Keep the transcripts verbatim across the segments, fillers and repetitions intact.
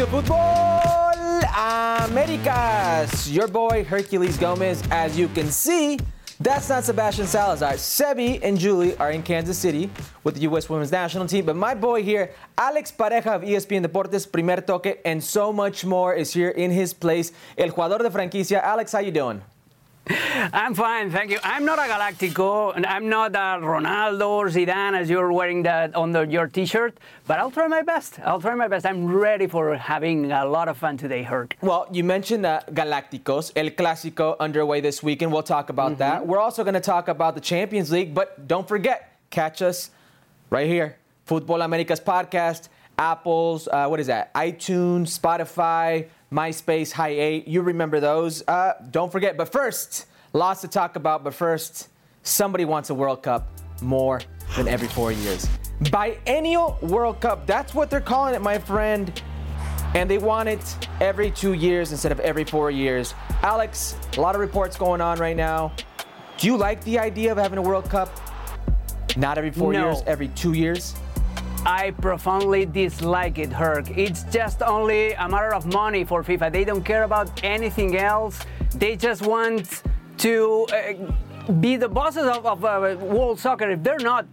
to Football Americas. Your boy, Herculez Gomez. As you can see, that's not Sebastian Salazar. Sebi and Julie are in Kansas City with the U S Women's National Team. But my boy here, Alex Pareja of E S P N Deportes, Primer Toque, and so much more is here in his place. El jugador de franquicia. Alex, how you doing? I'm fine, thank you. I'm not a Galactico, and I'm not a Ronaldo or Zidane as you're wearing that under your T-shirt, but I'll try my best. I'll try my best. I'm ready for having a lot of fun today, Herc. Well, you mentioned uh, Galácticos, El Clásico underway this weekend. We'll talk about mm-hmm. that. We're also going to talk about the Champions League, but don't forget, catch us right here, Football Americas podcast, Apple's, uh, what is that, iTunes, Spotify, MySpace, Hi eight. You remember those. Uh, don't forget. But first, lots to talk about. But first, somebody wants a World Cup more than every four years. Biennial World Cup. That's what they're calling it, my friend. And they want it every two years instead of every four years. Alex, a lot of reports going on right now. Do you like the idea of having a World Cup? Not every four no. years, every two years? I profoundly dislike it, Herc. It's just only a matter of money for FIFA. They don't care about anything else. They just want to uh, be the bosses of, of uh, world soccer. If they're not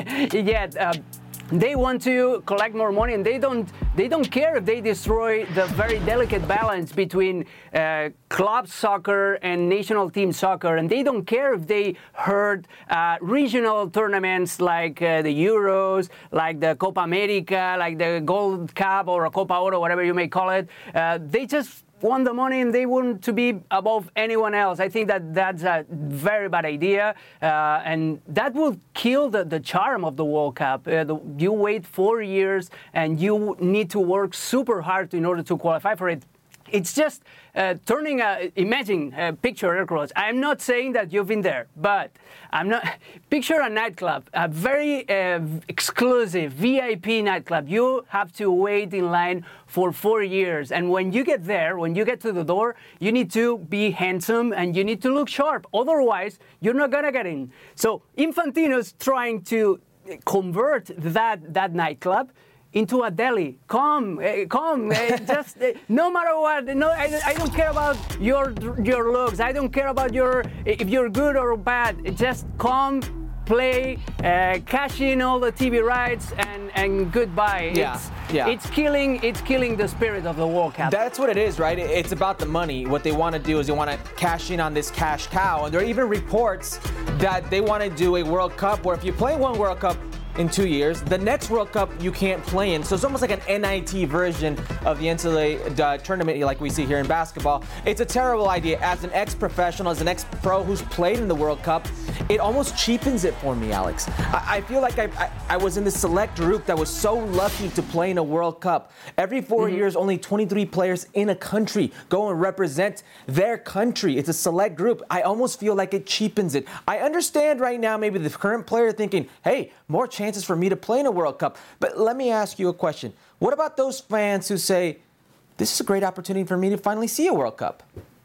yet, uh, they want to collect more money, and they don't. They don't care if they destroy the very delicate balance between uh, club soccer and national team soccer, and they don't care if they hurt uh, regional tournaments like uh, the Euros, like the Copa America, like the Gold Cup or a Copa Oro, whatever you may call it. Uh, they just want the money, and they want to be above anyone else. I think that that's a very bad idea, uh, and that will kill the, the charm of the World Cup. Uh, the, you wait four years, and you need to work super hard in order to qualify for it. It's just uh, turning a, imagine, a picture, air quotes. I'm not saying that you've been there, but I'm not, picture a nightclub, a very uh, exclusive V I P nightclub. You have to wait in line for four years. And when you get there, when you get to the door, you need to be handsome and you need to look sharp. Otherwise, you're not gonna get in. So Infantino's trying to convert that, that nightclub into a deli. Come, uh, come, uh, just uh, no matter what. No, I, I don't care about your your looks. I don't care about your if you're good or bad. Just come, play, uh, cash in all the T V rights, and, and goodbye. Yeah, it's, yeah. It's killing. It's killing the spirit of the World Cup. That's what it is, right? It's about the money. What they want to do is they want to cash in on this cash cow, and there are even reports that they want to do a World Cup where if you play one World Cup in two years, the next World Cup you can't play in. So it's almost like an N I T version of the N C double A uh, tournament like we see here in basketball. It's a terrible idea. As an ex-professional, as an ex-pro who's played in the World Cup, it almost cheapens it for me, Alex. I, I feel like I, I, I was in the select group that was so lucky to play in a World Cup. Every four mm-hmm. years, only twenty-three players in a country go and represent their country. It's a select group. I almost feel like it cheapens it. I understand right now maybe the current player thinking, hey, more chances for me to play in a World Cup. But let me ask you a question. What about those fans who say, this is a great opportunity for me to finally see a World Cup?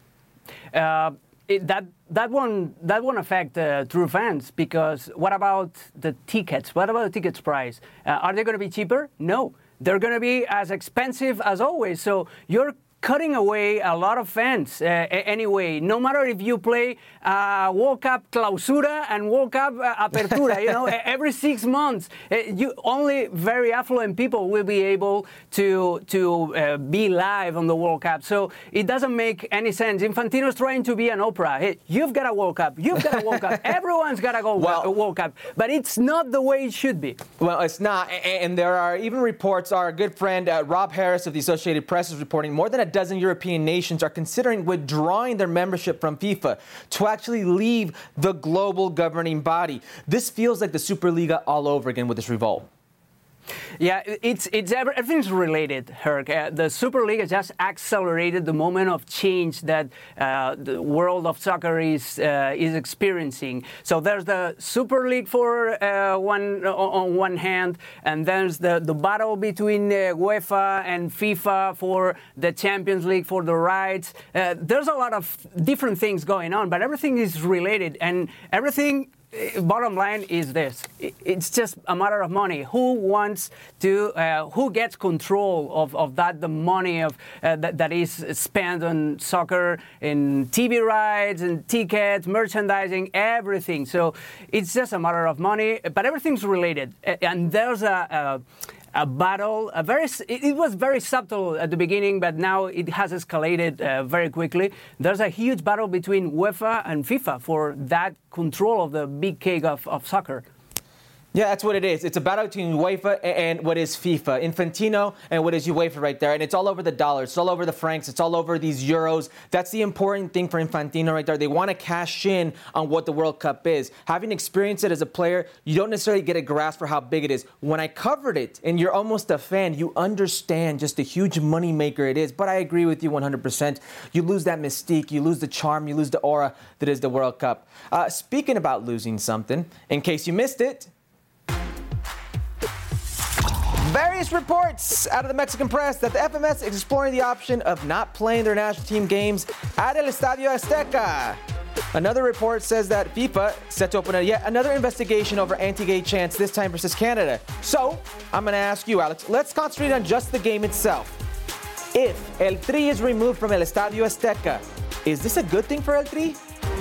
Uh, it, that that won't that won't affect uh, true fans, because what about the tickets? What about the tickets price? Uh, are they going to be cheaper? No, they're going to be as expensive as always. So you're cutting away a lot of fans uh, anyway, no matter if you play uh, World Cup Clausura and World Cup uh, Apertura, you know, every six months, uh, you only very affluent people will be able to to uh, be live on the World Cup. So it doesn't make any sense. Infantino's trying to be an Oprah. Hey, you've got a World Cup, you've got a World Cup, everyone's got a go well, World Cup, but it's not the way it should be. Well, it's not, and there are even reports. Our good friend uh, Rob Harris of the Associated Press is reporting more than a dozen European nations are considering withdrawing their membership from FIFA to actually leave the global governing body. This feels like the Superliga all over again with this revolt. Yeah, it's it's everything's related, Herc. Uh, the Super League has just accelerated the moment of change that uh, the world of soccer is uh, is experiencing. So there's the Super League for uh, one on one hand, and there's the, the battle between uh, UEFA and FIFA for the Champions League for the rights. Uh, there's a lot of different things going on, but everything is related, and everything bottom line is this: it's just a matter of money. Who wants to? Uh, who gets control of, of that? The money of uh, that, that is spent on soccer, in T V rights, and tickets, merchandising, everything. So it's just a matter of money, but everything's related. And there's a. a A battle, a very. It was very subtle at the beginning, but now it has escalated uh, very quickly. There's a huge battle between UEFA and FIFA for that control of the big cake of, of soccer. Yeah, that's what it is. It's a battle between UEFA and what is FIFA. Infantino and what is UEFA right there. And it's all over the dollars. It's all over the francs. It's all over these euros. That's the important thing for Infantino right there. They want to cash in on what the World Cup is. Having experienced it as a player, you don't necessarily get a grasp for how big it is. When I covered it and you're almost a fan, you understand just a huge moneymaker it is. But I agree with you one hundred percent. You lose that mystique. You lose the charm. You lose the aura that is the World Cup. Uh, speaking about losing something, in case you missed it, various reports out of the Mexican press that the F M S is exploring the option of not playing their national team games at El Estadio Azteca. Another report says that FIFA set to open a yet another investigation over anti-gay chants, this time versus Canada. So, I'm going to ask you, Alex, let's concentrate on just the game itself. If El Tri is removed from El Estadio Azteca, is this a good thing for El Tri?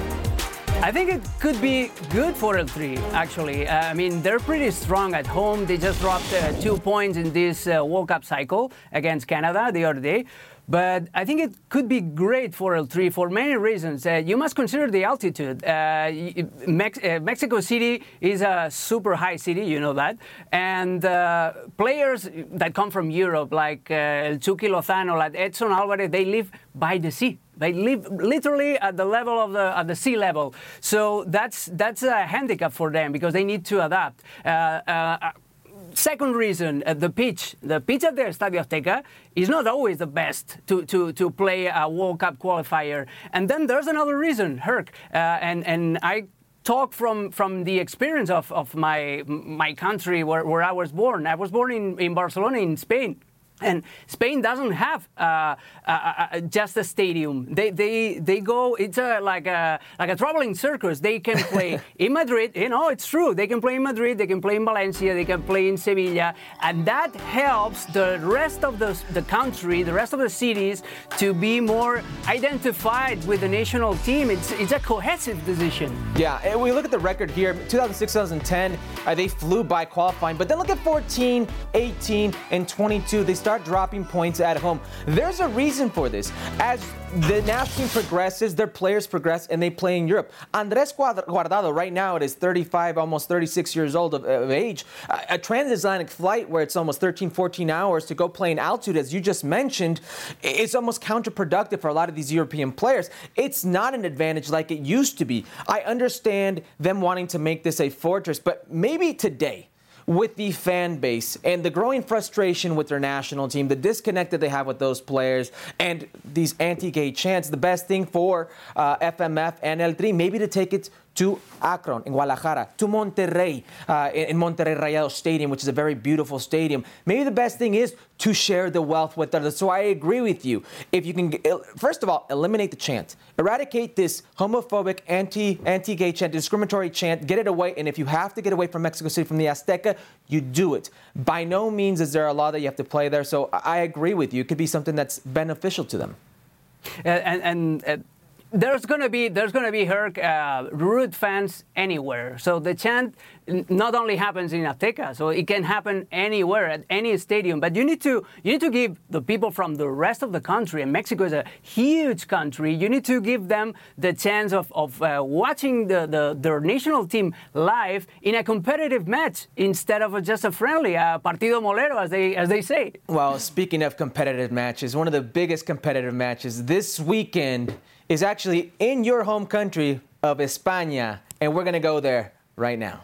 I think it could be good for El Tri, actually. Uh, I mean, they're pretty strong at home. They just dropped uh, two points in this uh, World Cup cycle against Canada the other day. But I think it could be great for El Tri for many reasons. Uh, you must consider the altitude. Uh, Mex- uh, Mexico City is a super high city, you know that. And uh, players that come from Europe, like uh, El Chucky Lozano, like Edson Alvarez, they live by the sea. They live literally at the level of the at the sea level. So that's that's a handicap for them because they need to adapt. Uh, uh, Second reason, uh, the pitch. The pitch at the Estadio Azteca is not always the best to, to, to play a World Cup qualifier. And then there's another reason, Herc, uh, and, and I talk from, from the experience of, of my my country where, where I was born. I was born in, in Barcelona, in Spain. And Spain doesn't have uh, uh, uh, just a stadium. They they they go. It's a, like a like a traveling circus. They can play in Madrid. You know, it's true. They can play in Madrid. They can play in Valencia. They can play in Sevilla, and that helps the rest of the the country, the rest of the cities, to be more identified with the national team. It's it's a cohesive decision. Yeah, and we look at the record here. two thousand six, twenty ten, uh, they flew by qualifying, but then look at fourteen, eighteen, and twenty-two. They start dropping points at home. There's a reason for this. As the national team progresses, their players progress, and they play in Europe. Andres Guardado, right now, it is thirty-five, almost thirty-six years old of, of age. A, a transatlantic flight where it's almost thirteen, fourteen hours to go play in altitude, as you just mentioned, it's almost counterproductive for a lot of these European players. It's not an advantage like it used to be. I understand them wanting to make this a fortress, but maybe today, with the fan base and the growing frustration with their national team, the disconnect that they have with those players, and these anti-gay chants, the best thing for uh, F M F and El Tri, maybe to take it to Akron, in Guadalajara, to Monterrey, uh, in Monterrey Rayados Stadium, which is a very beautiful stadium. Maybe the best thing is to share the wealth with others. So I agree with you. If you can, first of all, eliminate the chant. Eradicate this homophobic, anti, anti-gay chant, discriminatory chant, get it away. And if you have to get away from Mexico City, from the Azteca, you do it. By no means is there a law that you have to play there. So I agree with you. It could be something that's beneficial to them. Uh, and and uh, There's gonna be there's gonna be Herc uh, rude fans anywhere. So the chant not only happens in Azteca, so it can happen anywhere at any stadium. But you need to you need to give the people from the rest of the country, and Mexico is a huge country. You need to give them the chance of of uh, watching the, the their national team live in a competitive match instead of a, just a friendly uh, partido molero, as they as they say. Well, speaking of competitive matches, one of the biggest competitive matches this weekend is actually in your home country of España, and we're going to go there right now.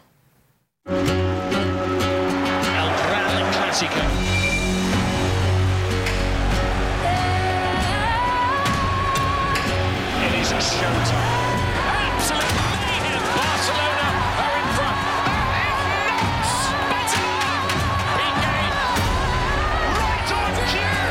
El Gran Clásico. It is a showtime. Absolute mayhem. Barcelona are in front. That is nuts. Piqué right on cue.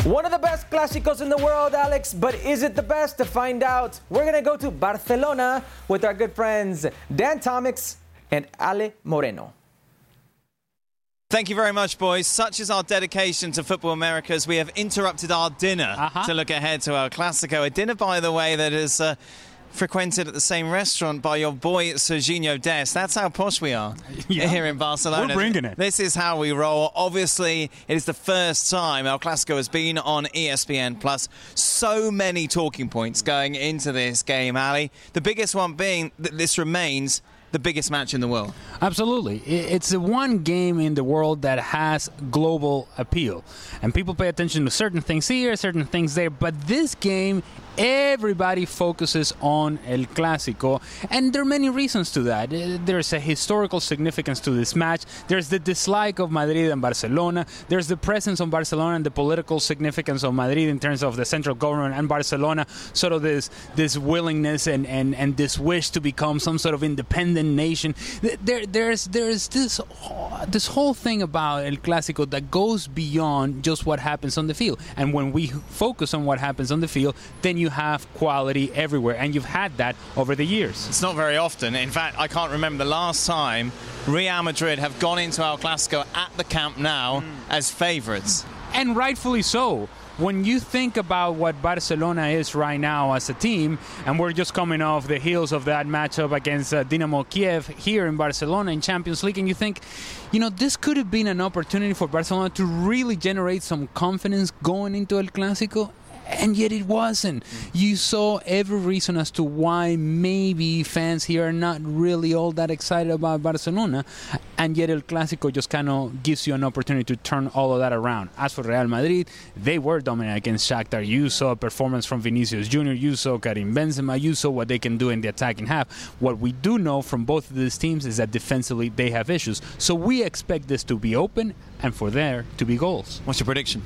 One of the best clásicos in the world, Alex, but is it the best? To find out, we're going to go to Barcelona with our good friends Dan Tomix and Ale Moreno. Thank you very much, boys. Such is our dedication to Football Americas. We have interrupted our dinner uh-huh. to look ahead to El Clásico. A dinner, by the way, that is uh, frequented at the same restaurant by your boy, Serginho Dest. That's how posh we are yeah. here in Barcelona. We're bringing it. This is how we roll. Obviously, it is the first time El Clásico has been on E S P N Plus. So many talking points going into this game, Ali. The biggest one being that this remains the biggest match in the world. Absolutely. It's the one game in the world that has global appeal. And people pay attention to certain things here, certain things there. But this game, everybody focuses on El Clásico. And there are many reasons to that. There's a historical significance to this match. There's the dislike of Madrid and Barcelona. There's the presence of Barcelona and the political significance of Madrid in terms of the central government and Barcelona. Sort of this this willingness and, and, and this wish to become some sort of independent nation. There, there's there's this this whole thing about El Clásico that goes beyond just what happens on the field. And when we focus on what happens on the field, then you have quality everywhere, and you've had that over the years. It's not very often. In fact, I can't remember the last time Real Madrid have gone into El Clásico at the Camp Nou mm. as favourites. And rightfully so. When you think about what Barcelona is right now as a team, and we're just coming off the heels of that matchup against uh, Dynamo Kiev here in Barcelona in Champions League, and you think, you know, this could have been an opportunity for Barcelona to really generate some confidence going into El Clásico. And yet it wasn't. You saw every reason as to why maybe fans here are not really all that excited about Barcelona, and yet El Clásico just kind of gives you an opportunity to turn all of that around. As for Real Madrid, they were dominant against Shakhtar. You saw a performance from Vinicius Junior, you saw Karim Benzema, you saw what they can do in the attacking half. What we do know from both of these teams is that defensively they have issues. So we expect this to be open and for there to be goals. What's your prediction?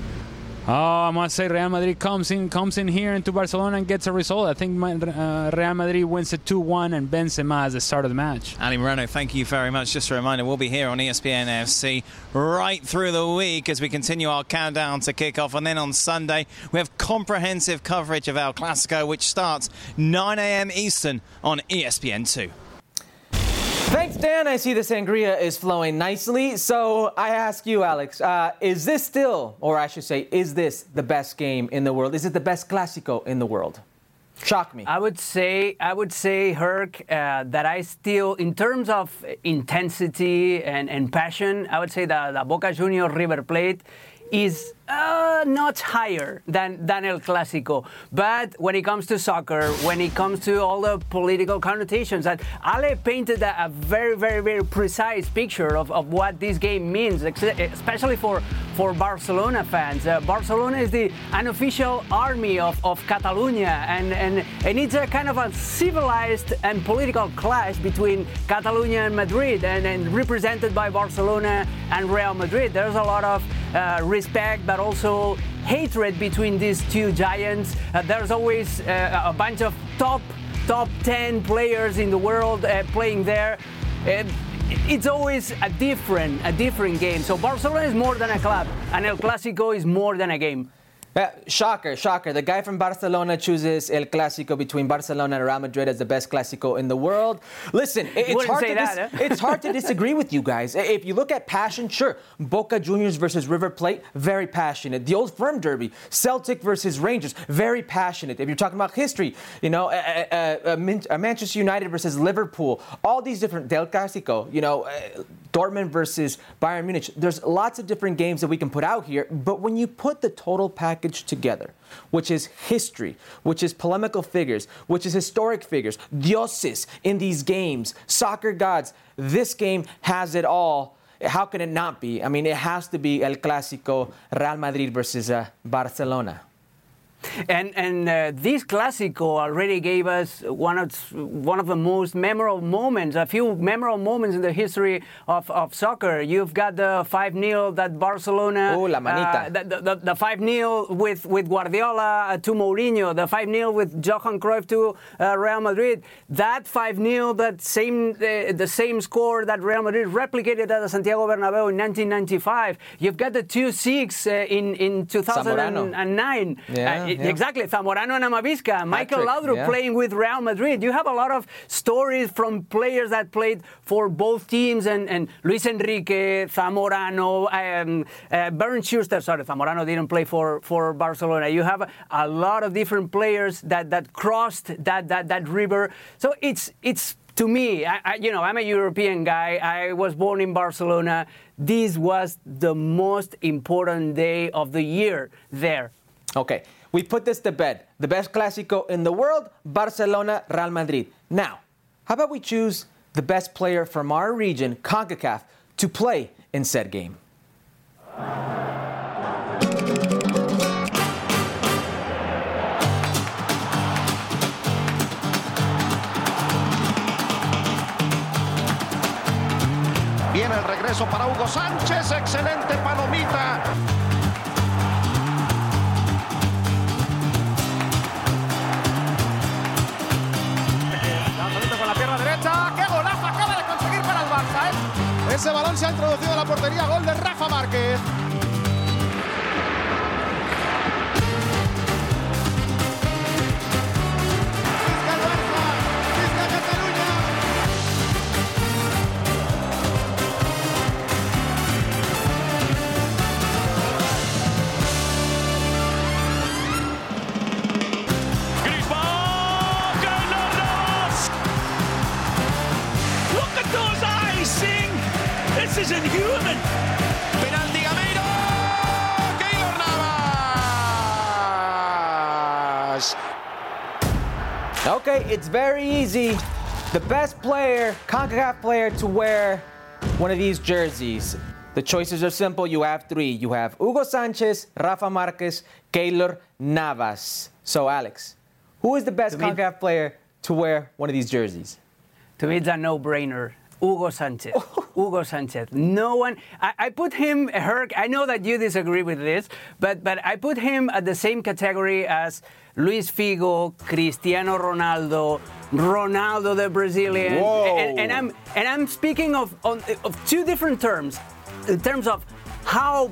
Oh, I must say Real Madrid comes in comes in here into Barcelona and gets a result. I think my, uh, Real Madrid wins it two one, and Benzema as the start of the match. Ali Moreno, thank you very much. Just a reminder, we'll be here on E S P N F C right through the week as we continue our countdown to kick-off. And then on Sunday, we have comprehensive coverage of El Clásico, which starts nine a.m. Eastern on E S P N two. Thanks, Dan. I see the sangria is flowing nicely. So I ask you, Alex, uh, is this still, or I should say, is this the best game in the world? Is it the best Clásico in the world? Shock me. I would say, I would say, Herc, uh, that I still, in terms of intensity and, and passion, I would say that the Boca Juniors River Plate is uh, not higher than, than El Clásico. But when it comes to soccer, when it comes to all the political connotations, that Ale painted a, a very, very, very precise picture of, of what this game means, especially for, for Barcelona fans. Uh, Barcelona is the unofficial army of, of Catalonia, and, and, and it's a kind of a civilized and political clash between Catalonia and Madrid, and, and represented by Barcelona and Real Madrid. There's a lot of uh, respect, but also hatred between these two giants. Uh, there's always uh, a bunch of top top ten players in the world uh, playing there. Uh, it's always a different a different game. So Barcelona is more than a club, and El Clásico is more than a game. Uh, shocker, shocker. The guy from Barcelona chooses El Clásico between Barcelona and Real Madrid as the best Clásico in the world. Listen, it, it's, hard to that, dis- huh? it's hard to disagree with you guys. If you look at passion, sure, Boca Juniors versus River Plate, very passionate. The Old Firm Derby, Celtic versus Rangers, very passionate. If you're talking about history, you know, uh, uh, uh, Manchester United versus Liverpool, all these different Del Clásico, you know, uh, Dortmund versus Bayern Munich. There's lots of different games that we can put out here, but when you put the total package together, which is history, which is polemical figures, which is historic figures, dioses in these games, soccer gods, this game has it all. How can it not be? I mean, it has to be El Clásico, Real Madrid versus uh, Barcelona. And and uh, this Clásico already gave us one of one of the most memorable moments, a few memorable moments in the history of, of soccer. You've got the five nil that Barcelona, oh, la manita. Uh, the, the, the five nil with, with Guardiola uh, to Mourinho, the five nil with Johan Cruyff to uh, Real Madrid. That five nil, that same uh, the same score that Real Madrid replicated at the Santiago Bernabeu in nineteen ninety-five. You've got the two six uh, in, in two thousand nine. Yeah, uh, yeah. Exactly, Zamorano and Amavisca. Michael Laudrup yeah. playing with Real Madrid. You have a lot of stories from players that played for both teams, and, and Luis Enrique, Zamorano, um, uh, Bernd Schuster. Sorry, Zamorano didn't play for, for Barcelona. You have a, a lot of different players that, that crossed that, that, that river. So it's it's to me, I, I, you know, I'm a European guy. I was born in Barcelona. This was the most important day of the year there. Okay, we put this to bed. The best Clásico in the world, Barcelona, Real Madrid. Now, how about we choose the best player from our region, CONCACAF, to play in said game? Viene el regreso para Hugo Sánchez, excelente palomita. Lanzamiento con la pierna derecha, qué golazo acaba de conseguir para el Barça, ¿eh? Ese balón se ha introducido en la portería, gol de Rafa Márquez. This is inhuman. Penalti Gameiro. Keylor Navas. Okay, it's very easy. The best player, CONCACAF player, to wear one of these jerseys. The choices are simple. You have three. You have Hugo Sánchez, Rafa Márquez, Keylor Navas. So, Alex, who is the best CONCACAF player to wear one of these jerseys? To me, it's a no-brainer. Hugo Sánchez. Hugo Sánchez. No one. I, I put him, Herc. I know that you disagree with this, but but I put him at the same category as Luis Figo, Cristiano Ronaldo, Ronaldo the Brazilian. And, and I'm and I'm speaking of on, of two different terms, in terms of how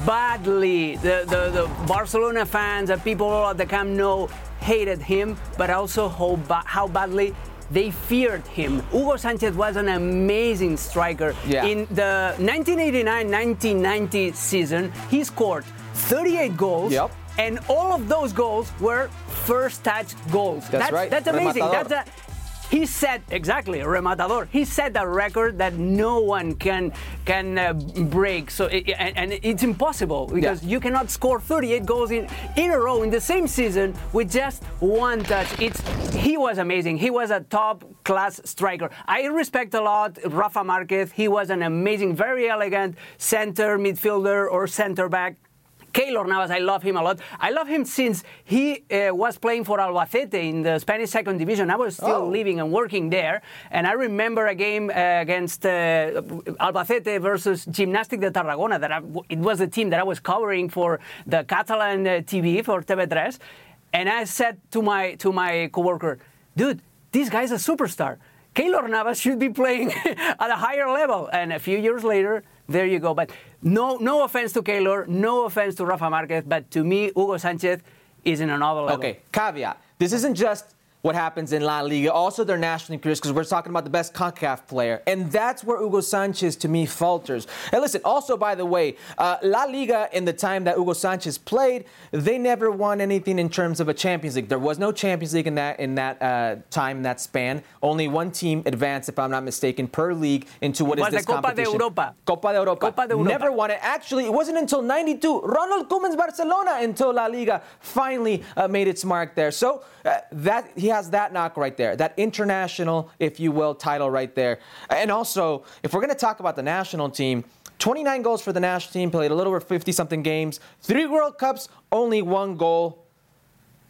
badly the, the, the Barcelona fans and people at the Camp Nou hated him, but also how ba- how badly they feared him. Hugo Sánchez was an amazing striker. Yeah. In the nineteen eighty-nine nineteen ninety season, he scored thirty-eight goals. Yep. And all of those goals were first touch goals. That's, that's right. That's amazing. Rematador. That's a, he set exactly rematador. He set a record that no one can can uh, break. So it, and, and it's impossible because yeah. you cannot score thirty-eight goals in, in a row in the same season with just one touch. It's he was amazing. He was a top class striker. I respect a lot Rafa Márquez. He was an amazing, very elegant center midfielder or center back. Keylor Navas, I love him a lot. I love him since he uh, was playing for Albacete in the Spanish second division. I was still oh. living and working there. And I remember a game uh, against uh, Albacete versus Gimnàstic de Tarragona. That I, it was the team that I was covering for the Catalan uh, T V, for T V three. And I said to my, to my coworker, dude, this guy's a superstar. Keylor Navas should be playing at a higher level. And a few years later, there you go. But no no offense to Keylor, no offense to Rafa Márquez, but to me, Hugo Sánchez is in another level. Okay, caveat. This isn't just what happens in La Liga, also their national careers, because we're talking about the best CONCACAF player. And that's where Hugo Sánchez, to me, falters. And listen, also, by the way, uh, La Liga, in the time that Hugo Sánchez played, they never won anything in terms of a Champions League. There was no Champions League in that in that uh, time, that span. Only one team advanced, if I'm not mistaken, per league into what it is was this the Copa competition. de Europa. Copa de Europa. Copa de Europa. Never won it. Actually, it wasn't until ninety-two, Ronald Koeman's Barcelona, until La Liga finally uh, made its mark there. So uh, that he has that knock right there, that international, if you will, title right there. And also, if we're going to talk about the national team, twenty-nine goals for the national team, played a little over fifty-something games, three World Cups, only one goal.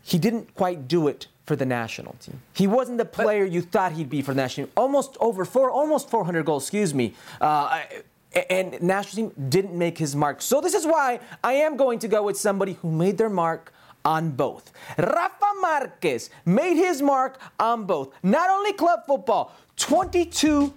he didn't quite do it for the national team. He wasn't the player you thought he'd be for the national team. Almost over four, almost four hundred goals, excuse me. Uh, and national team didn't make his mark. So this is why I am going to go with somebody who made their mark on both. Rafa Marquez made his mark on both. Not only club football, twenty-two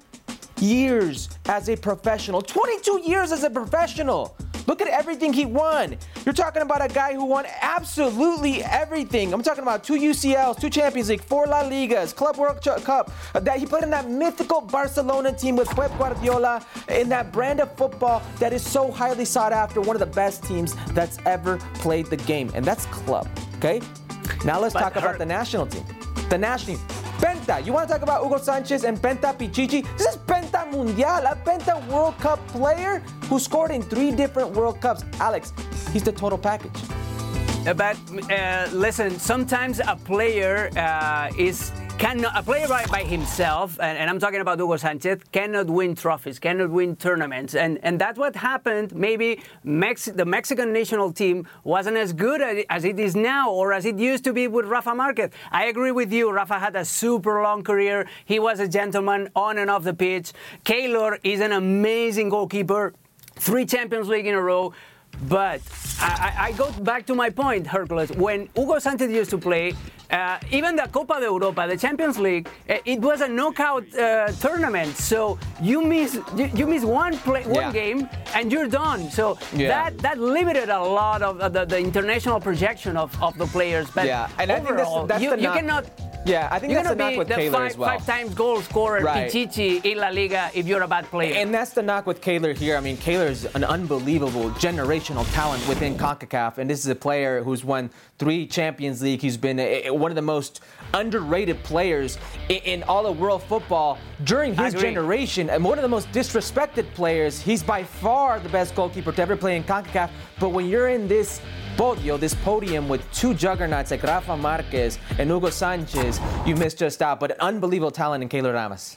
years as a professional. twenty-two years as a professional. Look at everything he won. You're talking about a guy who won absolutely everything. I'm talking about two U C Ls, two Champions League, four La Ligas, Club World Cup. That he played in that mythical Barcelona team with Pep Guardiola in that brand of football that is so highly sought after, one of the best teams that's ever played the game. And that's club, okay? Now let's but talk her- about the national team. The national team. Penta. You want to talk about Hugo Sanchez and Penta Pichichi? This is Penta Mundial, a Penta World Cup player who scored in three different World Cups. Alex, he's the total package. Uh, but uh, listen, sometimes a player uh, is cannot a player by, by himself, and, and I'm talking about Hugo Sanchez, cannot win trophies, cannot win tournaments, and and that's what happened. Maybe Mex- the Mexican national team wasn't as good as it is now, or as it used to be with Rafa Marquez. I agree with you. Rafa had a super long career. He was a gentleman on and off the pitch. Keylor is an amazing goalkeeper, three Champions League in a row. But I, I go back to my point, Hercules. When Hugo Sanchez used to play, uh, even the Copa de Europa, the Champions League, it was a knockout uh, tournament. So you miss you, you miss one play, one yeah. game, and you're done. So yeah. that that limited a lot of uh, the, the international projection of, of the players. But yeah, and overall, I think that's, that's you, the you knock. cannot. Yeah, I think You're that's the knock with the Keylor five, as well. Five times goal scorer, right. Pichichi in La Liga, if you're a bad player. And that's the knock with Keylor here. I mean, Keylor is an unbelievable generational talent within CONCACAF, and this is a player who's won three Champions League. He's been a, a, one of the most underrated players in, in all of world football during his generation, and one of the most disrespected players. He's by far the best goalkeeper to ever play in CONCACAF. But when you're in this podio, this podium with two juggernauts like Rafa Marquez and Hugo Sanchez, you missed just out. But an unbelievable talent in Keylor Navas.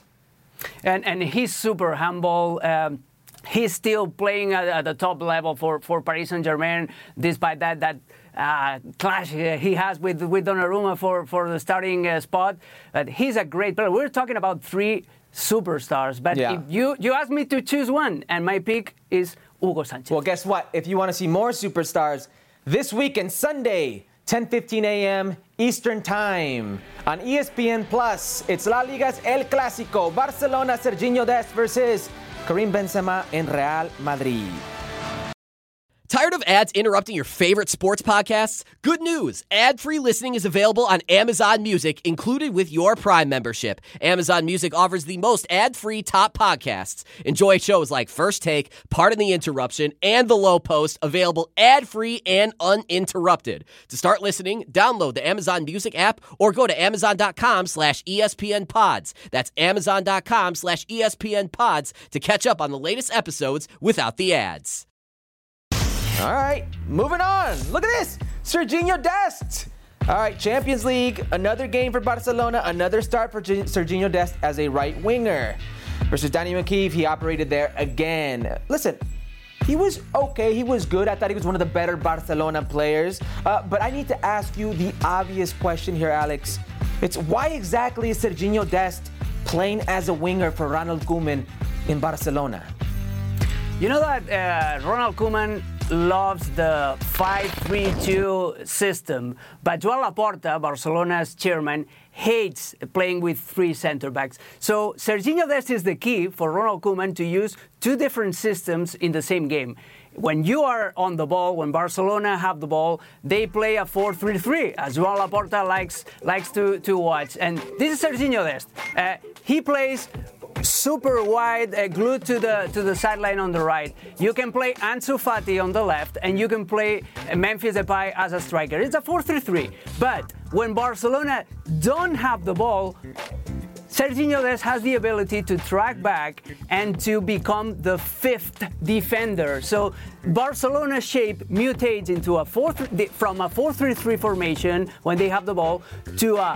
And and he's super humble. Um, he's still playing at, at the top level for, for Paris Saint-Germain, despite that that uh, clash he has with with Donnarumma for, for the starting uh, spot. But he's a great player. We're talking about three superstars. But yeah. if you, you asked me to choose one, and my pick is Hugo Sanchez. Well, guess what? If you want to see more superstars, this weekend, Sunday, ten fifteen a.m. Eastern Time on E S P N Plus. It's La Liga's El Clásico. Barcelona, Serginho Dest versus Karim Benzema in Real Madrid. Tired of ads interrupting your favorite sports podcasts? Good news! Ad-free listening is available on Amazon Music, included with your Prime membership. Amazon Music offers the most ad-free top podcasts. Enjoy shows like First Take, Pardon the Interruption, and The Low Post, available ad-free and uninterrupted. To start listening, download the Amazon Music app or go to amazon.com slash ESPN pods. That's amazon.com slash ESPN pods to catch up on the latest episodes without the ads. All right, moving on. Look at this. Serginho Dest. All right, Champions League, another game for Barcelona, another start for G- Serginho Dest as a right winger. Versus Danny McKeeve, he operated there again. Listen, he was okay, he was good. I thought he was one of the better Barcelona players. Uh, but I need to ask you the obvious question here, Alex. It's why exactly is Serginho Dest playing as a winger for Ronald Koeman in Barcelona? You know that uh, Ronald Koeman loves the five three two system, but Joan Laporta, Barcelona's chairman, hates playing with three center backs. So Serginho Dest is the key for Ronald Koeman to use two different systems in the same game. When you are on the ball, when Barcelona have the ball, they play a four three three, as Joan Laporta likes likes to, to watch. And this is Serginho Dest. Uh, he plays super wide, uh, glued to the to the sideline on the right. You can play Ansu Fati on the left, and you can play Memphis Depay as a striker. It's a four three three. But when Barcelona don't have the ball, Serginho Dest has the ability to track back and to become the fifth defender. So Barcelona's shape mutates into a four from a four three three formation when they have the ball to a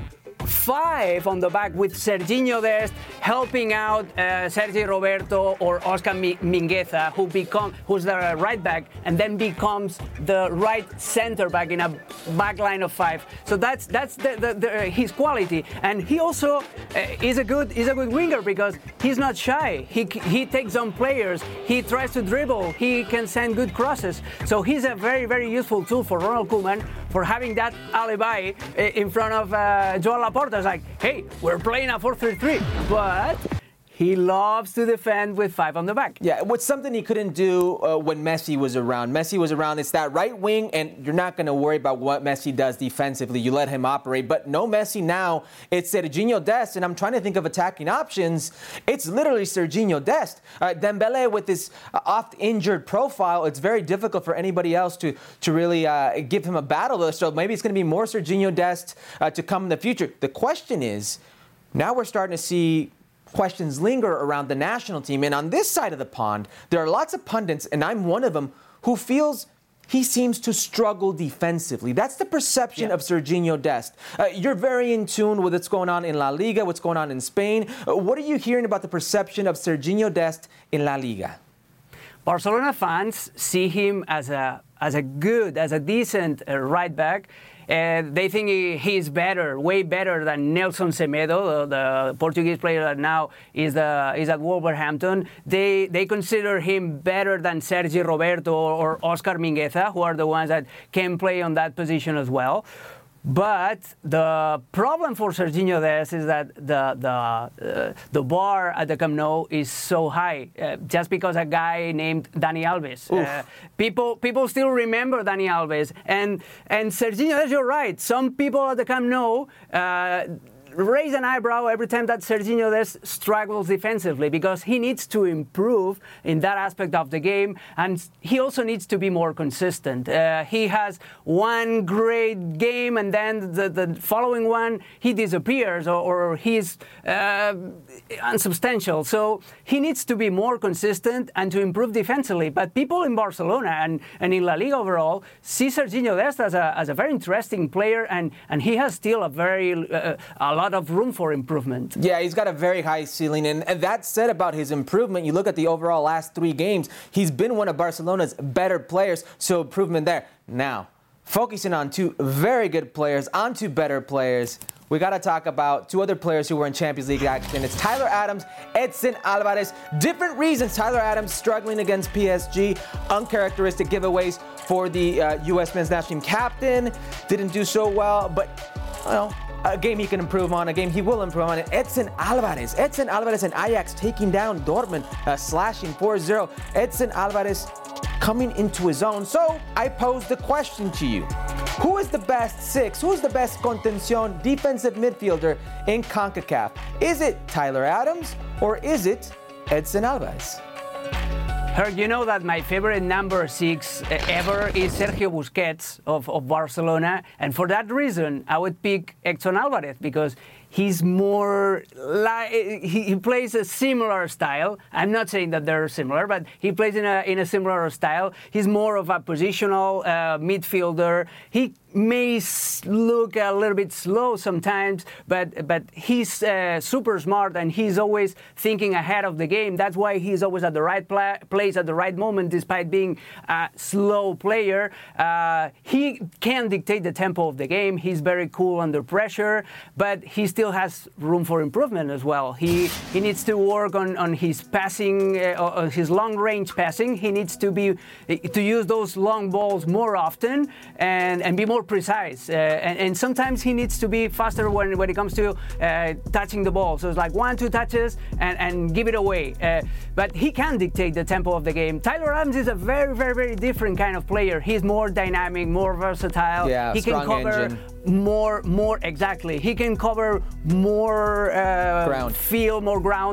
five on the back with Sergiño Dest helping out uh, Sergi Roberto or Oscar Mingueza, who become who's the right back and then becomes the right center back in a back line of five. So that's that's the, the, the, his quality, and he also uh, is a good is a good winger because he's not shy. He he takes on players. He tries to dribble. He can send good crosses. So he's a very very useful tool for Ronald Koeman for having that alibi in front of uh, Joan Laporta. It's like, hey, we're playing a four three three, but he loves to defend with five on the back. Yeah, what's something he couldn't do uh, when Messi was around. Messi was around. It's that right wing, and you're not going to worry about what Messi does defensively. You let him operate. But no Messi now. It's Sergiño Dest, and I'm trying to think of attacking options. It's literally Sergiño Dest. Uh, Dembele with this uh, oft-injured profile, it's very difficult for anybody else to, to really uh, give him a battle. So maybe it's going to be more Sergiño Dest uh, to come in the future. The question is, now we're starting to see questions linger around the national team. And on this side of the pond, there are lots of pundits, and I'm one of them, who feels he seems to struggle defensively. That's the perception yeah. of Sergiño Dest. Uh, you're very in tune with what's going on in La Liga, what's going on in Spain. Uh, what are you hearing about the perception of Sergiño Dest in La Liga? Barcelona fans see him as a as a good, as a decent uh, right back. Uh, they think he, he's better, way better than Nelson Semedo, the, the Portuguese player that now is, the, is at Wolverhampton. They they consider him better than Sergi Roberto or, or Oscar Mingueza, who are the ones that can play on that position as well. But the problem for Sergiño Dest is that the the uh, the bar at the Camp Nou is so high, uh, just because a guy named Dani Alves. Uh, people people still remember Dani Alves, and and Sergiño Dest, you're right. Some people at the Camp Nou Uh, raise an eyebrow every time that Sergiño Dest struggles defensively because he needs to improve in that aspect of the game, and he also needs to be more consistent. Uh, he has one great game and then the, the following one he disappears or, or he's uh, unsubstantial. So he needs to be more consistent and to improve defensively. But people in Barcelona and, and in La Liga overall see Sergiño Dest as a, as a very interesting player, and, and he has still a very uh, a lot of room for improvement. Yeah, he's got a very high ceiling. And, and that said about his improvement, you look at the overall last three games, he's been one of Barcelona's better players, so improvement there. Now, focusing on two very good players, on two better players, we got to talk about two other players who were in Champions League action. It's Tyler Adams, Edson Alvarez. Different reasons. Tyler Adams struggling against P S G. Uncharacteristic giveaways for the uh, U S men's national team captain. Didn't do so well, but, well, a game he can improve on, a game he will improve on. Edson Alvarez. Edson Alvarez and Ajax taking down Dortmund, uh, slashing four zero. Edson Alvarez coming into his own. So I pose the question to you. Who is the best six? Who is the best contención defensive midfielder in CONCACAF? Is it Tyler Adams or is it Edson Alvarez? Herc, you know that my favorite number six ever is Sergio Busquets of, of Barcelona, and for that reason, I would pick Edson Alvarez because he's more like he, he plays a similar style. I'm not saying that they're similar, but he plays in a in a similar style. He's more of a positional uh, midfielder. He may look a little bit slow sometimes, but but he's uh, super smart and he's always thinking ahead of the game. That's why he's always at the right pla- place at the right moment, despite being a slow player. Uh, he can dictate the tempo of the game. He's very cool under pressure, but he still has room for improvement as well. He he needs to work on, on his passing, uh, on his long range passing. He needs to be to use those long balls more often and, and be more precise. Uh, and, and sometimes he needs to be faster when, when it comes to uh, touching the ball. So it's like one, two touches and, and give it away. Uh, but he can dictate the tempo of the game. Tyler Adams is a very, very, very different kind of player. He's more dynamic, more versatile. Yeah, he can cover engine. more, more exactly. He can cover more uh, ground. field, more ground.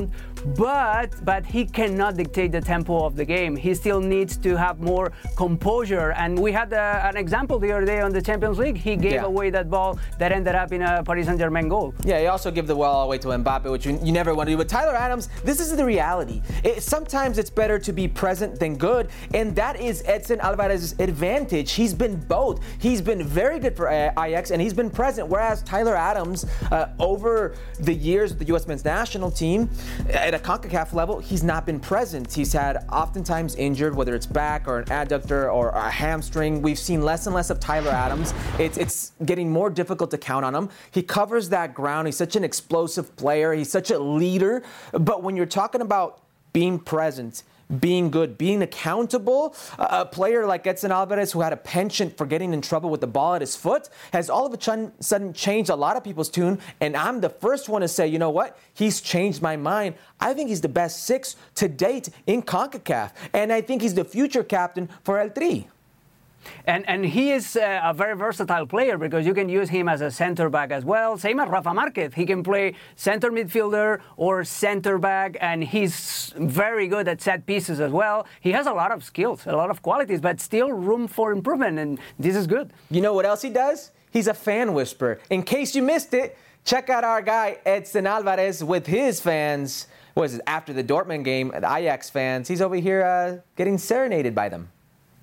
but but he cannot dictate the tempo of the game. He still needs to have more composure. And we had a, an example the other day on the Champions League. He gave yeah. away that ball that ended up in a Paris Saint-Germain goal. Yeah, he also gave the ball all the way to Mbappe, which you, you never want to do. But Tyler Adams, this is the reality. It, sometimes it's better to be present than good, and that is Edson Alvarez's advantage. He's been both. He's been very good for Ajax, and he's been present, whereas Tyler Adams, uh, over the years with the U S men's national team, at a CONCACAF level, he's not been present. He's had oftentimes injured, whether it's back or an adductor or a hamstring. We've seen less and less of Tyler Adams. It's, it's getting more difficult to count on him. He covers that ground. He's such an explosive player. He's such a leader. But when you're talking about being present, being good, being accountable, a player like Edson Alvarez, who had a penchant for getting in trouble with the ball at his foot, has all of a sudden changed a lot of people's tune. And I'm the first one to say, you know what? He's changed my mind. I think he's the best six to date in CONCACAF. And I think he's the future captain for El Tri. And and he is uh, a very versatile player because you can use him as a center back as well. Same as Rafa Marquez. He can play center midfielder or center back, and he's very good at set pieces as well. He has a lot of skills, a lot of qualities, but still room for improvement, and this is good. You know what else he does? He's a fan whisperer. In case you missed it, check out our guy Edson Alvarez with his fans. What is it? After the Dortmund game, the Ajax fans, he's over here uh, getting serenaded by them.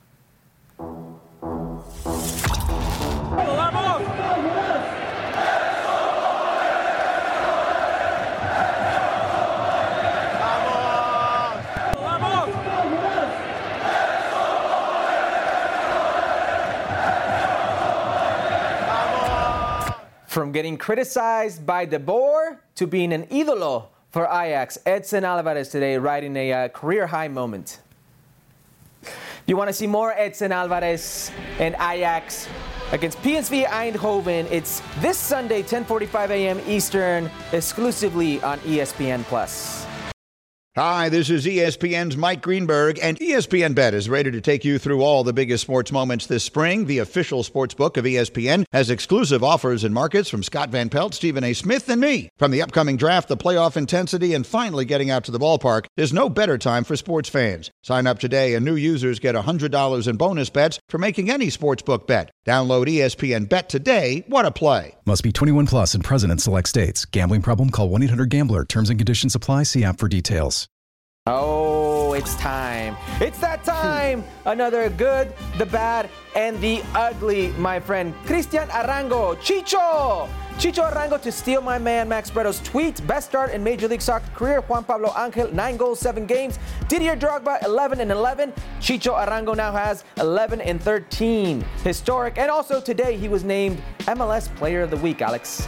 From getting criticized by De Boer to being an ídolo for Ajax, Edson Alvarez today riding a uh, career-high moment. You want to see more Edson Alvarez and Ajax against P S V Eindhoven? It's this Sunday, ten forty-five a.m. Eastern, exclusively on E S P N plus. Hi, this is E S P N's Mike Greenberg, and E S P N Bet is ready to take you through all the biggest sports moments this spring. The official sports book of E S P N has exclusive offers and markets from Scott Van Pelt, Stephen A. Smith, and me. From the upcoming draft, the playoff intensity, and finally getting out to the ballpark, there's no better time for sports fans. Sign up today, and new users get one hundred dollars in bonus bets for making any sportsbook bet. Download E S P N Bet today. What a play. Must be twenty-one plus and present in select states. Gambling problem? Call one eight hundred gambler. Terms and conditions apply. See app for details. Oh, it's time. It's that time. Another good, the bad, and the ugly, my friend. Cristian Arango, Chicho. Chicho Arango to steal my man Max Bretto's tweet. Best start in Major League Soccer career. Juan Pablo Angel, nine goals, seven games. Didier Drogba, eleven and eleven. Chicho Arango now has eleven and thirteen. Historic. And also today he was named M L S Player of the Week, Alex.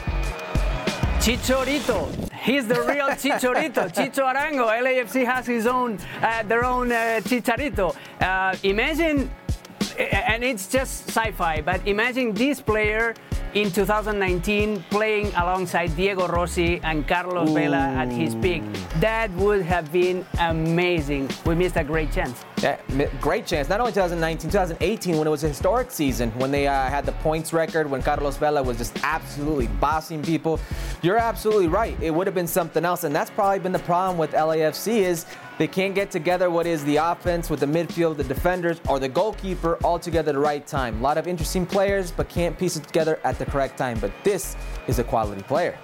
Chicharito. He's the real Chicharito. Chicho Arango. L A F C has his own, uh, their own uh, Chicharito. Uh, imagine, and it's just sci-fi, but imagine this player in two thousand nineteen playing alongside Diego Rossi and Carlos Ooh. Vela at his peak. That would have been amazing. We missed a great chance. Yeah, great chance. Not only twenty nineteen, twenty eighteen, when it was a historic season, when they uh, had the points record, when Carlos Vela was just absolutely bossing people. You're absolutely right. It would have been something else, and that's probably been the problem with L A F C is they can't get together what is the offense with the midfield, the defenders, or the goalkeeper all together at the right time. A lot of interesting players, but can't piece it together at the correct time. But this is a quality player.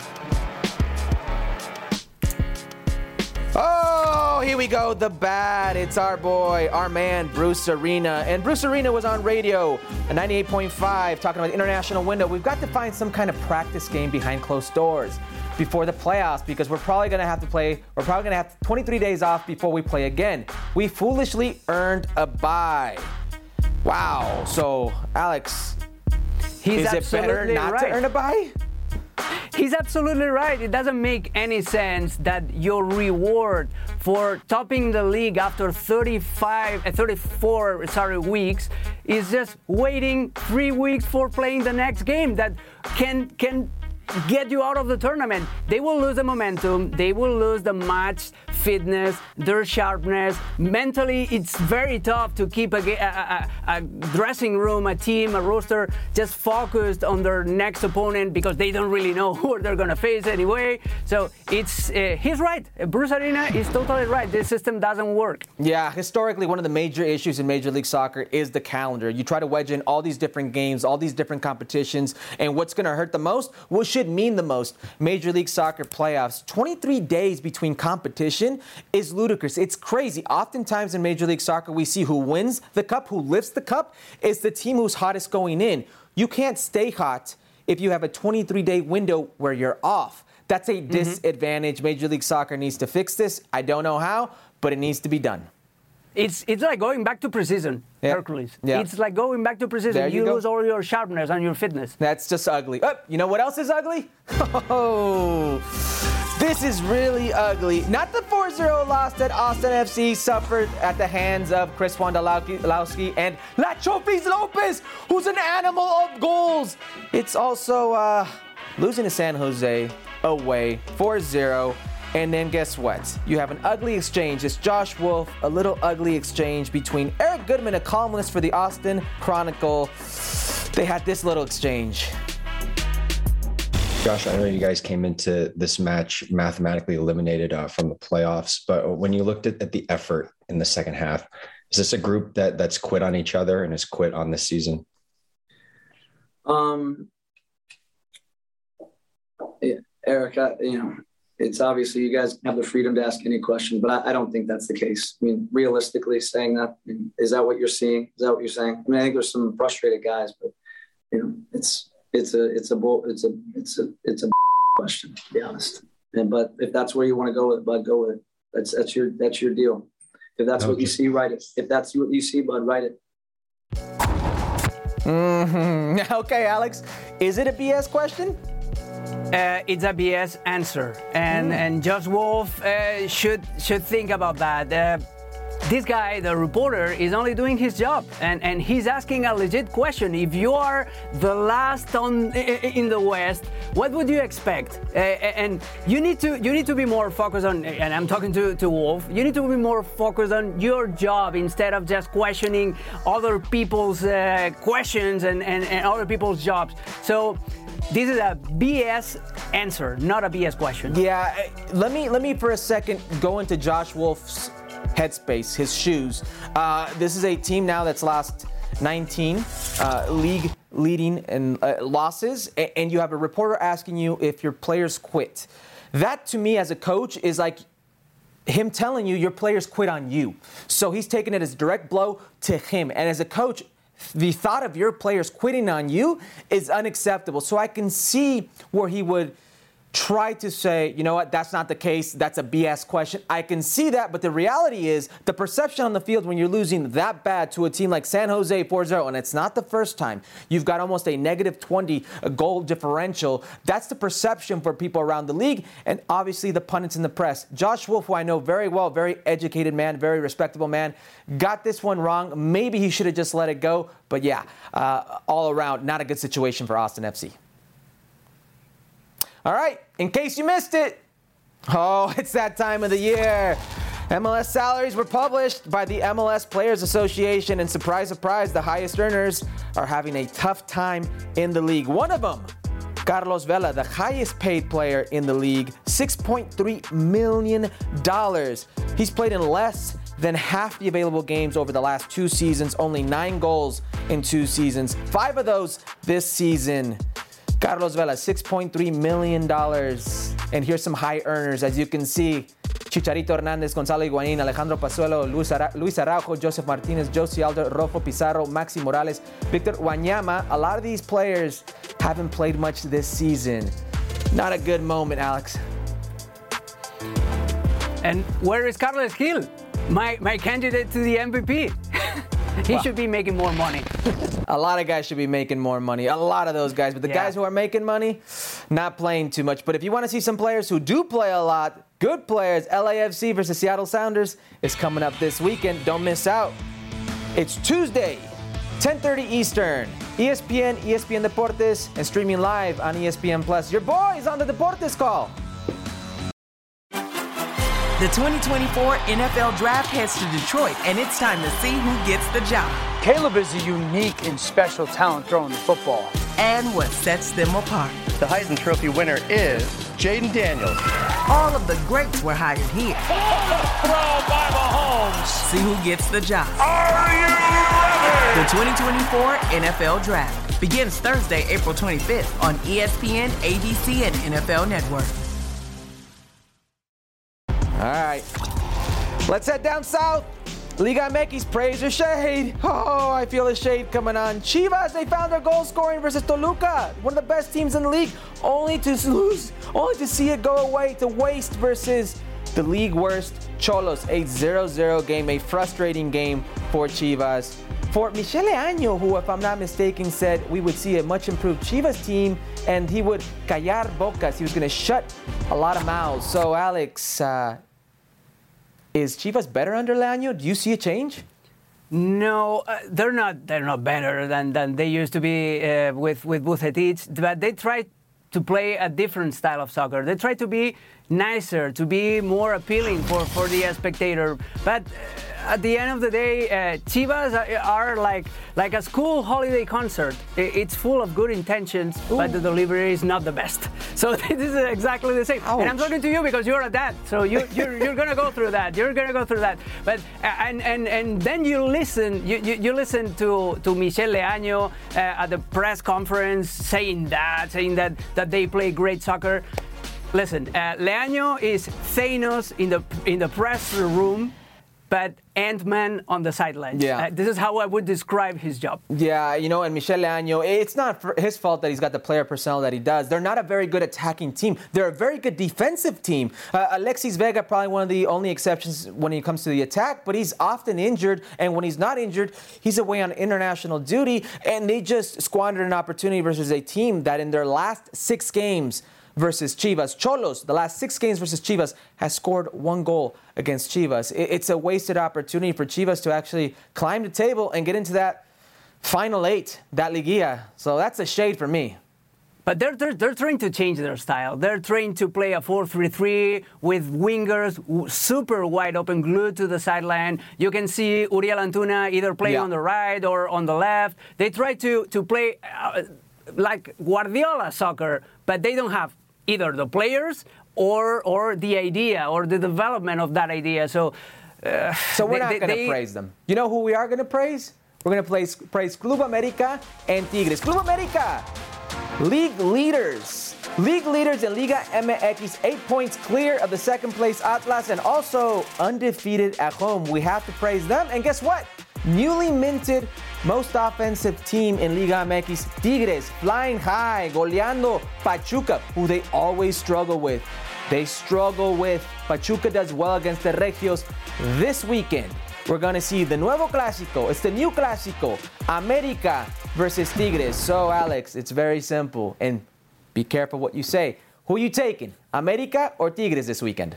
Oh, here we go, the bad. It's our boy, our man, Bruce Arena. And Bruce Arena was on radio, a ninety-eight point five, talking about the international window. We've got to find some kind of practice game behind closed doors before the playoffs, because we're probably going to have to play, we're probably going to have twenty-three days off before we play again. We foolishly earned a bye. Wow. So, Alex, He's is it better not right. to earn a bye? He's absolutely right. It doesn't make any sense that your reward for topping the league after thirty-five, thirty-four sorry, weeks is just waiting three weeks for playing the next game that can can get you out of the tournament. They will lose the momentum. They will lose the match fitness, their sharpness. Mentally, it's very tough to keep a, a, a, a dressing room, a team, a roster just focused on their next opponent because they don't really know who they're going to face anyway. So it's uh, he's right. Bruce Arena is totally right. This system doesn't work. Yeah, historically, one of the major issues in Major League Soccer is the calendar. You try to wedge in all these different games, all these different competitions, and what's going to hurt the most? What should mean the most? Major League Soccer playoffs. twenty-three days between competition is ludicrous. It's crazy. Oftentimes in Major League Soccer, we see who wins the cup, who lifts the cup, is the team who's hottest going in. You can't stay hot if you have a twenty-three day window where you're off. That's a mm-hmm. disadvantage. Major League Soccer needs to fix this. I don't know how, but it needs to be done. It's it's like going back to precision, yeah. Hercules. Yeah. It's like going back to precision. There you you lose go. all your sharpness and your fitness. That's just ugly. Oh, you know what else is ugly? Oh, this is really ugly. Not the four zero loss that Austin F C suffered at the hands of Chris Wondolowski and Nacho Fils Lopez, who's an animal of goals. It's also uh, losing to San Jose away four zero. And then guess what? You have an ugly exchange. It's Josh Wolf, a little ugly exchange between Eric Goodman, a columnist for the Austin Chronicle. They had this little exchange. Josh, I know you guys came into this match mathematically eliminated uh, from the playoffs, but when you looked at, at the effort in the second half, is this a group that that's quit on each other and has quit on this season? Um, yeah, Eric, I, you know, it's obviously you guys have the freedom to ask any question, but I, I don't think that's the case. I mean, realistically saying that, I mean, is that what you're seeing? Is that what you're saying? I mean, I think there's some frustrated guys, but you know, it's it's a it's a it's a it's a it's a question, to be honest. And, but if that's where you want to go with, bud, go with it. That's that's your that's your deal. If that's okay. What you see, write it. If that's what you see, bud, write it. Mm-hmm. Okay, Alex, is it a B S question? Uh, it's a B S answer, and mm. and Josh Wolf uh, should should think about that. Uh, this guy, the reporter, is only doing his job, and, and he's asking a legit question. If you are the last on in the West, what would you expect? Uh, and you need to you need to be more focused on. And I'm talking to, to Wolf. You need to be more focused on your job instead of just questioning other people's uh, questions and, and, and other people's jobs. So. This is a B S answer, not a B S question. Yeah, let me let me for a second go into Josh Wolf's headspace, his shoes. Uh, this is a team now that's lost nineteen uh, league leading and uh, losses, and, and you have a reporter asking you if your players quit. That to me as a coach is like him telling you your players quit on you. So he's taking it as a direct blow to him. And as a coach, the thought of your players quitting on you is unacceptable. So I can see where he would try to say, you know what, that's not the case. That's a B S question. I can see that, but the reality is the perception on the field when you're losing that bad to a team like San Jose four zero, and it's not the first time, you've got almost a negative twenty goal differential. That's the perception for people around the league, and obviously the pundits in the press. Josh Wolf, who I know very well, very educated man, very respectable man, got this one wrong. Maybe he should have just let it go, but yeah, uh, all around, not a good situation for Austin F C. All right, in case you missed it, oh, it's that time of the year. M L S salaries were published by the M L S Players Association, and surprise, surprise, the highest earners are having a tough time in the league. One of them, Carlos Vela, the highest paid player in the league, six point three million dollars. He's played in less than half the available games over the last two seasons, only nine goals in two seasons, five of those this season. Carlos Vela, six point three million dollars. And here's some high earners. As you can see, Chicharito Hernandez, Gonzalo Higuaín, Alejandro Pazuello, Luis, Ara- Luis Araujo, Joseph Martinez, Josie Aldo, Rolfo Pizarro, Maxi Morales, Victor Wanyama. A lot of these players haven't played much this season. Not a good moment, Alex. And where is Carlos Gil, my, my candidate to the M V P? He wow. should be making more money. A lot of guys should be making more money. A lot of those guys. But the yeah. guys who are making money, not playing too much. But if you want to see some players who do play a lot, good players, L A F C versus Seattle Sounders is coming up this weekend. Don't miss out. It's Tuesday, ten thirty Eastern. E S P N, E S P N Deportes, and streaming live on E S P N Plus. Your boys on the Deportes call. The twenty twenty-four N F L Draft heads to Detroit, and it's time to see who gets the job. Caleb is a unique and special talent throwing the football. And what sets them apart. The Heisman Trophy winner is Jaden Daniels. All of the greats were hired here. Throw by Mahomes. See who gets the job. Are you ready? The twenty twenty-four N F L Draft begins Thursday, April twenty-fifth on E S P N, A B C, and N F L Network. All right, let's head down south. Liga M X, praise or shade? Oh, I feel the shade coming on. Chivas, they found their goal scoring versus Toluca, one of the best teams in the league, only to lose, only to see it go away to waste versus the league worst Xolos. A zero zero game, a frustrating game for Chivas. For Michele Año, who, if I'm not mistaken, said we would see a much improved Chivas team and he would callar bocas. He was going to shut a lot of mouths. So, Alex, uh, is Chivas better under Leaño? Do you see a change? No, uh, they're not. They're not better than, than they used to be uh, with with Vucetich. But they try to play a different style of soccer. They try to be nicer, to be more appealing for, for the spectator. But uh, at the end of the day, uh, Chivas are, are like like a school holiday concert. It's full of good intentions, Ooh. but the delivery is not the best. So this is exactly the same. Ouch. And I'm talking to you because you're a dad, so you, you're you're gonna go through that. You're gonna go through that. But uh, and and and then you listen. You you, you listen to to Michele Leaño uh, at the press conference saying that, saying that that they play great soccer. Listen, uh, Leaño is Thanos in the in the press room, but Ant-Man on the sideline. Yeah. Uh, this is how I would describe his job. Yeah, you know, and Michele Leaño, it's not his fault that he's got the player personnel that he does. They're not a very good attacking team. They're a very good defensive team. Uh, Alexis Vega, probably one of the only exceptions when it comes to the attack, but he's often injured, and when he's not injured, he's away on international duty, and they just squandered an opportunity versus a team that in their last six games versus Chivas. Xolos, the last six games versus Chivas, has scored one goal against Chivas. It's a wasted opportunity for Chivas to actually climb the table and get into that final eight, that Liguilla. So that's a shade for me. But they're, they're, they're trying to change their style. They're trying to play a four three three with wingers super wide open, glued to the sideline. You can see Uriel Antuna either playing yeah. on the right or on the left. They try to, to play uh, like Guardiola soccer, but they don't have either the players or or the idea or the development of that idea. So, uh, so we're they, not going to praise them. You know who we are going to praise? We're going to praise, praise Club America and Tigres. Club America, league leaders. League leaders in Liga M X, eight points clear of the second place Atlas, and also undefeated at home. We have to praise them. And guess what? Newly minted most offensive team in Liga M X, Tigres, flying high, goleando Pachuca, who they always struggle with. They struggle with. Pachuca does well against the Regios this weekend. We're going to see the Nuevo Clásico. It's the new Clásico. América versus Tigres. So, Alex, it's very simple. And be careful what you say. Who are you taking, América or Tigres this weekend?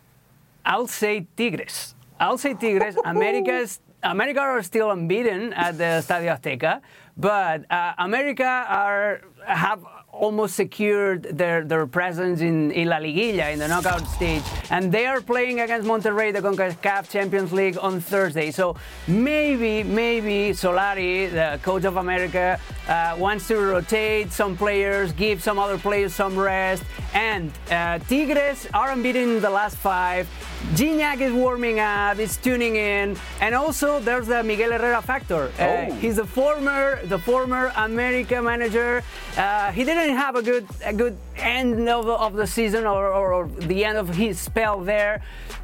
I'll say Tigres. I'll say Tigres. America's America are still unbeaten at the Estadio Azteca, but uh, America are have almost secured their, their presence in, in La Liguilla, in the knockout stage, and they are playing against Monterrey, the CONCACAF Champions League, on Thursday. So maybe, maybe Solari, the coach of America, uh, wants to rotate some players, give some other players some rest, and uh, Tigres are unbeaten in the last five. Gignac is warming up, is tuning in, and also there's the Miguel Herrera factor. Uh, oh. He's the former, the former America manager. Uh, he didn't have a good, a good end of, of the season or, or, or the end of his spell there.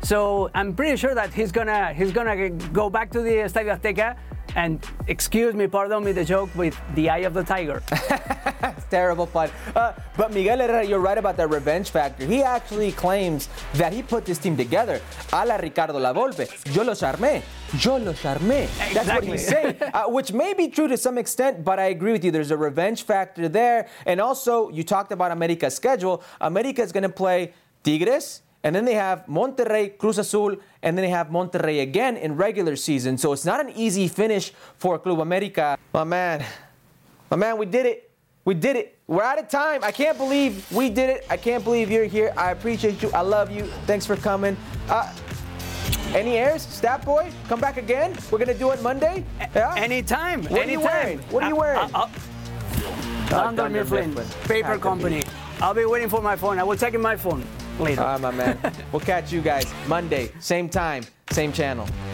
So I'm pretty sure that he's gonna, he's gonna go back to the Estadio Azteca. And excuse me, pardon me the joke with the eye of the tiger. It's terrible fun. Uh, but Miguel Herrera, you're right about the revenge factor. He actually claims that he put this team together. A la Ricardo Lavolpe. Yo los armé. Yo los armé. Exactly. That's what he's saying. Uh, which may be true to some extent, but I agree with you. There's a revenge factor there. And also, you talked about America's schedule. America is going to play Tigres, and then they have Monterrey, Cruz Azul, and then they have Monterrey again in regular season. So it's not an easy finish for Club America. My man, my man, we did it. We did it. we're out of time. I can't believe we did it. I can't believe you're here. I appreciate you. I love you. Thanks for coming. Uh, any airs? Stat Boy? Come back again? We're going to do it Monday? Yeah? Anytime. What anytime. are you wearing? What are you wearing? Uh, uh, uh, Dunder Mifflin, paper company. I'll be waiting for my phone. I will check in my phone later. All right, my man. We'll catch you guys Monday, same time, same channel.